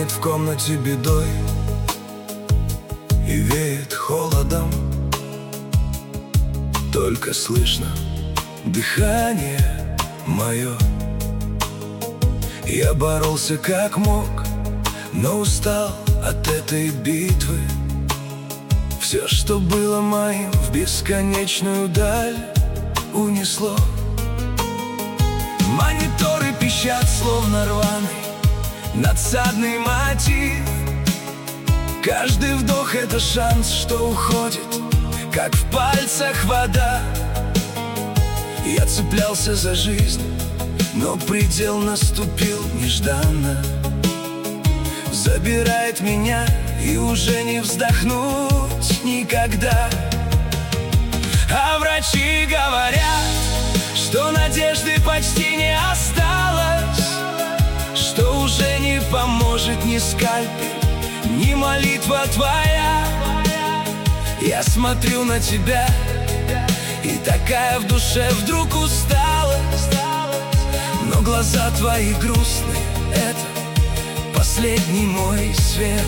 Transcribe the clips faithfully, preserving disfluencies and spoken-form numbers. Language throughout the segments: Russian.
Пахнет в комнате бедой и веет холодом. Только слышно дыхание мое. Я боролся как мог, но устал от этой битвы. Все, что было моим, в бесконечную даль унесло. Мониторы пищат, словно рваный надсадный мотив. Каждый вдох — это шанс, что уходит, как в пальцах вода. Я цеплялся за жизнь, но предел наступил нежданно. Забирает меня, и уже не вздохнуть никогда. А врачи говорят, что надежды почти не осталось, что уже не поможет ни скальпель, ни молитва твоя. Я смотрю на тебя, и такая в душе вдруг усталость. Но глаза твои грустные — это последний мой свет.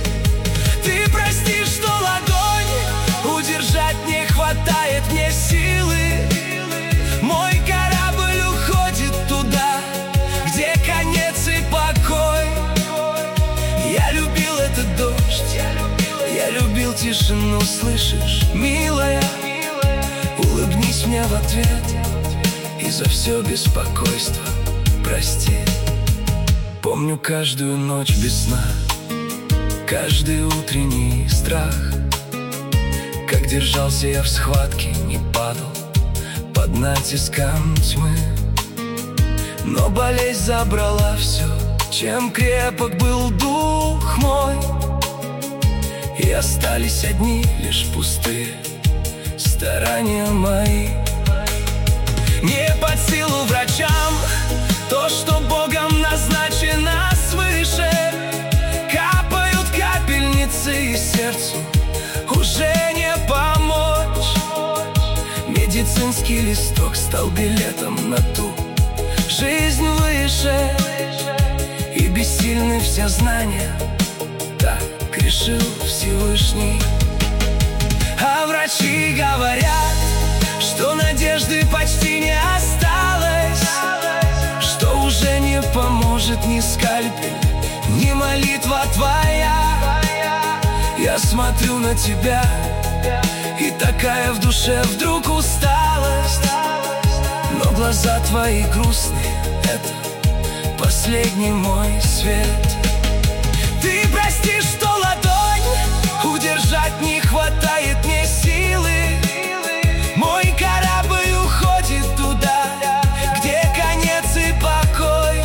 Ты прости, что ладонь удержать не хватает мне силы. Мой корабль уходит туда, где конец и покой. Я любил этот дождь, я любил тишину, слышишь, милая? Улыбнись мне в ответ, и за все беспокойство прости. Помню каждую ночь без сна, каждый утренний страх, как держался я в схватке, не падал под натиском тьмы. Но болезнь забрала все, чем крепок был дух мой, и остались одни лишь пустые старания мои. Не под силу врачам то, что Богом назначено свыше. Капают капельницы, и сердцу уже не помочь. Медицинский листок стал билетом на ту жизнь выше, и бессильны все знания, так решил Всевышний. А врачи говорят, что надежды почти не осталось, что уже не поможет ни скальпель, ни молитва твоя. Я смотрю на тебя, и такая в душе вдруг усталость. Но глаза твои грустные — это последний мой свет. Ты прости, что ладонь удержать не хватает мне силы. Мой корабль уходит туда, где конец и покой.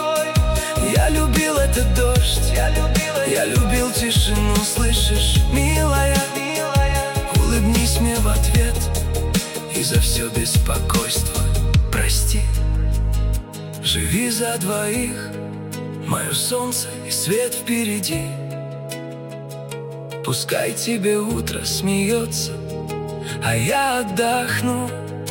Я любил этот дождь, я любил, я любил тишину, слышишь, милая? Улыбнись мне в ответ, и за все беспокойство прости. Живи за двоих, мое солнце и свет впереди. Пускай тебе утро смеется, а я отдохну.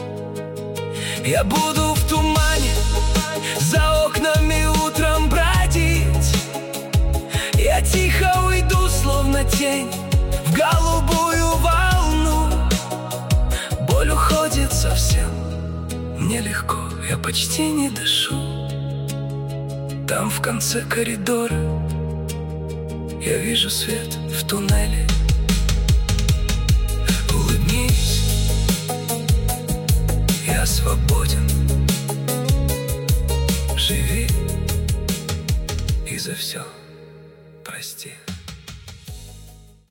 Я буду в тумане за окнами утром бродить. Я тихо уйду, словно тень, в голубую волну. Боль уходит совсем, мне легко, я почти не дышу. Там в конце коридора я вижу свет в туннеле. Улыбнись, я свободен. Живи и за все прости.